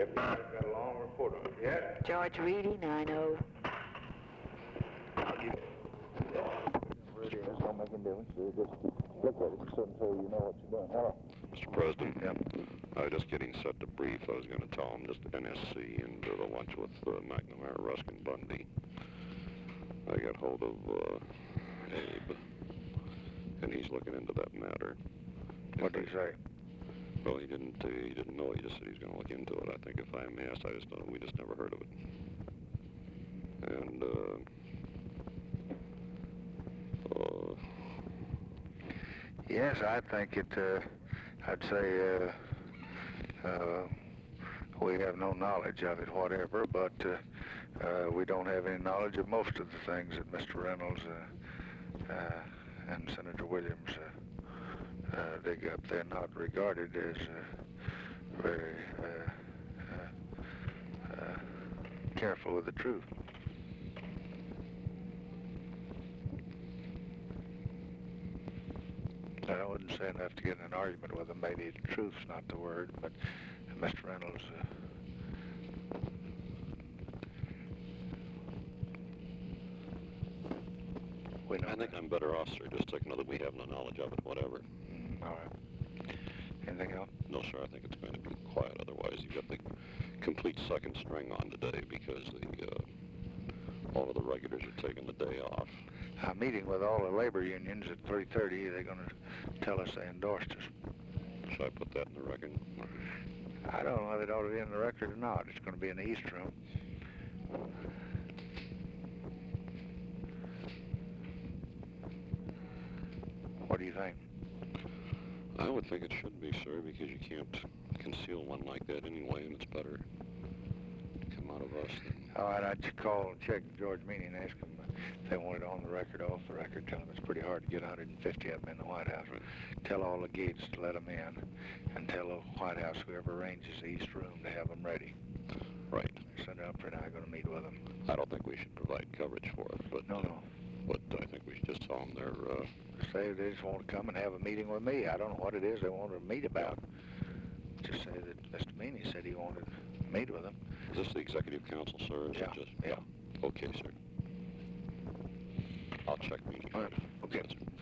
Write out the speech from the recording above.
Everybody's got a long report on it. Yeah? George Reedy, 90. I'll give it. Where it is, don't make any difference. You just look at it until you know what you're doing. Hello. Mr. President, Yep. I was just getting set to brief. I was going to tell him just NSC and the lunch with McNamara, Ruskin, Bundy. I got hold of Abe, and he's looking into that matter. What did he say? Well, he didn't know. He just said he was going to look into it. I think if I'm asked, we just never heard of it. And yes, I think it. I'd say we have no knowledge of it, whatever. But we don't have any knowledge of most of the things that Mr. Reynolds and Senator Williams dig up. They're not regarded as very careful with the truth. I wouldn't say enough to get in an argument with them. Maybe the truth's not the word, but Mr. Reynolds. I think I'm better off, sir. Just to know that we have no knowledge of it, whatever. All right. Anything else? No, sir. I think it's going to be quiet. Otherwise, you've got the complete second string on today because all of the regulars are taking the day off. I'm meeting with all the labor unions at 3:30. They're going to tell us they endorsed us. Should I put that in the record? I don't know if it ought to be in the record or not. It's going to be in the East Room. What do you think? I would think it should be, sir, because you can't conceal one like that anyway, and it's better to come out of us than... All right, I'd call and check George Meany and ask him if they want it on the record or off the record. Tell them it's pretty hard to get 150 of them in the White House. Right. Tell all the gates to let them in, and tell the White House, whoever arranges the East Room, to have them ready. Right. Senator Humphrey and I are going to meet with them. I don't think we should provide coverage for it, but... No. But I think we should just tell them they're... Say they just want to come and have a meeting with me. I don't know what it is they want to meet about. Just say that Mr. Meany said he wanted to meet with them. Is this the Executive Council, sir? Is Yeah. it just... Yeah. Okay, sir. I'll check Meany. All right. Okay. Yes, sir.